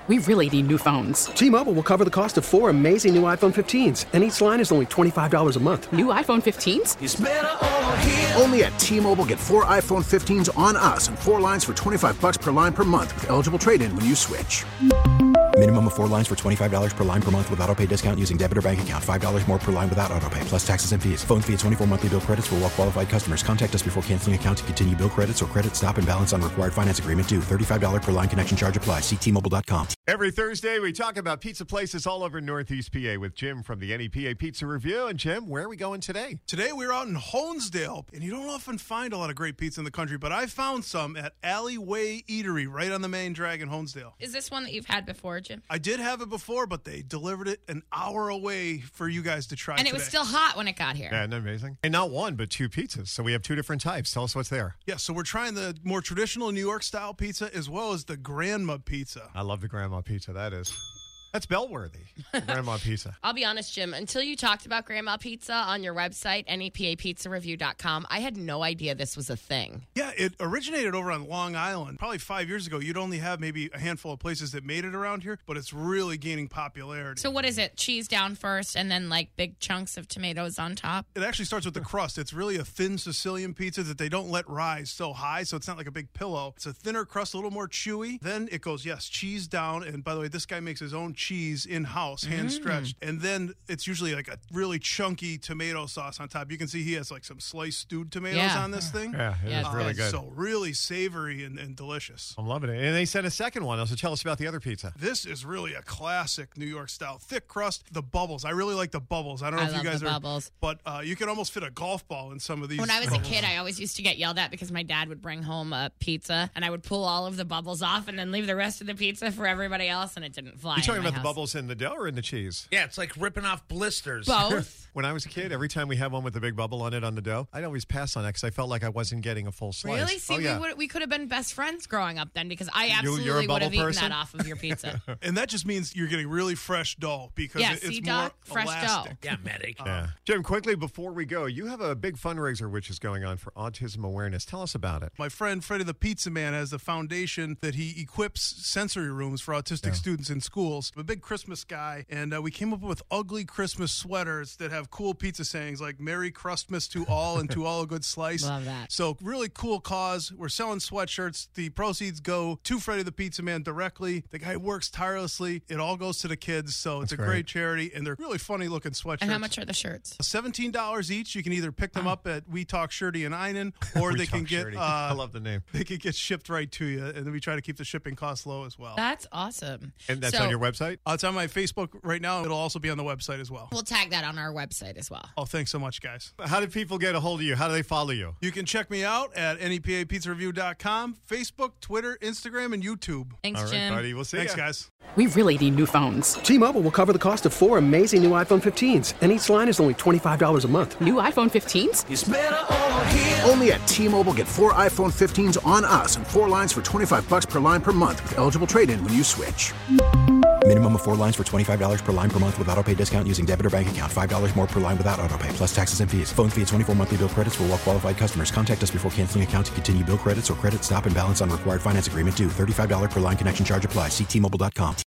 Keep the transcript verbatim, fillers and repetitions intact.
We really need new phones. T-Mobile will cover the cost of four amazing new iPhone fifteens, and each line is only twenty-five dollars a month. New iPhone fifteens? It's better over here. Only at T-Mobile, get four iPhone fifteens on us and four lines for twenty-five dollars per line per month with eligible trade-in when you switch. Minimum of four lines for twenty-five dollars per line per month with autopay discount using debit or bank account. five dollars more per line without autopay, plus taxes and fees. Phone fee at twenty-four monthly bill credits for well-qualified customers. Contact us before canceling account to continue bill credits or credit stop and balance on required finance agreement due. thirty-five dollars per line connection charge applies. See T Mobile dot com. Every Thursday, we talk about pizza places all over Northeast P A with Jim from the N E P A Pizza Review. And Jim, where are we going today? Today, we're out in Honesdale, and you don't often find a lot of great pizza in the country, but I found some at Alleyway Eatery right on the main drag in Honesdale. Is this one that you've had before, Jim? I did have it before, but they delivered it an hour away for you guys to try And today. it was still hot when it got here. Yeah, isn't that amazing? And not one, but two pizzas. So we have two different types. Tell us what's there. Yeah, so we're trying the more traditional New York-style pizza as well as the Grandma pizza. I love the grandma pizza. That is. That's bell-worthy, grandma pizza. I'll be honest, Jim, until you talked about Grandma Pizza on your website, N E P A pizza review dot com, I had no idea this was a thing. Yeah, it originated over on Long Island. Probably five years ago, you'd only have maybe a handful of places that made it around here, but it's really gaining popularity. So what is it? Cheese down first and then like big chunks of tomatoes on top? It actually starts with the crust. It's really a thin Sicilian pizza that they don't let rise so high, so it's not like a big pillow. It's a thinner crust, a little more chewy. Then it goes, yes, cheese down. And by the way, this guy makes his own cheese in-house, hand-stretched. Mm. And then it's usually like a really chunky tomato sauce on top. You can see he has like some sliced stewed tomatoes yeah. on this thing. Yeah, it yeah, is really good. So really savory and, and delicious. I'm loving it. And they said a second one. So tell us about the other pizza. This is really a classic New York style. Thick crust, the bubbles. I really like the bubbles. I don't know I if love you guys the are. bubbles. But uh, you can almost fit a golf ball in some of these. When I was a kid, I always used to get yelled at because my dad would bring home a pizza and I would pull all of the bubbles off and then leave the rest of the pizza for everybody else, and it didn't fly. You talking in my about house. the bubbles in the dough or in the cheese? Yeah, it's like ripping off blisters. Both. When I was a kid, every time we had one with a big bubble on it on the dough, I'd always pass on it because I felt like I wasn't getting a full slice. Really? See, oh, yeah. we, would, we could have been best friends growing up then because I You- absolutely you're a would have bubble eaten person? that off of your pizza. And that just means you're getting really fresh dough because Yeah, it, sea it's duck, more fresh elastic. dough. Yeah, medic. Yeah. Jim, quickly before we go, you have a big fundraiser which is going on for autism awareness. Tell us about it. My friend Freddie the Pizza Man has a foundation that he equips sensory rooms for autistic Yeah. students in schools. I'm a big Christmas guy, and uh, we came up with ugly Christmas sweaters that have cool pizza sayings like Merry Christmas to all and to all a good slice. Love that. So really cool cause. We're selling sweatshirts. The proceeds go to Freddie the Pizza Man directly. The guy works tirelessly. It all goes to the kids, so it's That's a great. great. charity, and they're really funny looking sweatshirts. And how much are the shirts? seventeen dollars each. You can either pick them up at We Talk Shirty in Einen, or We they can Talk get Shirty. uh, I love the name. they can get shipped right to you, and then we try to keep the shipping costs low as well. That's awesome. And that's So, on your website? Uh, it's on my Facebook right now. It'll also be on the website as well. We'll tag that on our website as well. Oh, thanks so much, guys. How do people get a hold of you? How do they follow you? You can check me out at N E P A pizza review dot com, Facebook, Twitter, Instagram, and YouTube. Thanks, All right, Jim. buddy. We'll see Thanks, ya. guys. We really need new phones. T-Mobile will cover the cost of four amazing new iPhone fifteens, and each line is only twenty-five dollars a month. New iPhone fifteens? It's better over here. Only at T-Mobile, get four iPhone fifteens on us and four lines for twenty-five dollars per line per month with eligible trade-in when you switch. Minimum of four lines for twenty-five dollars per line per month with autopay discount using debit or bank account. five dollars more per line without autopay, plus taxes and fees. Phone fee at twenty-four monthly bill credits for well-qualified customers. Contact us before canceling account to continue bill credits or credit stop and balance on required finance agreement due. thirty-five dollars per line connection charge applies. See T Mobile dot com.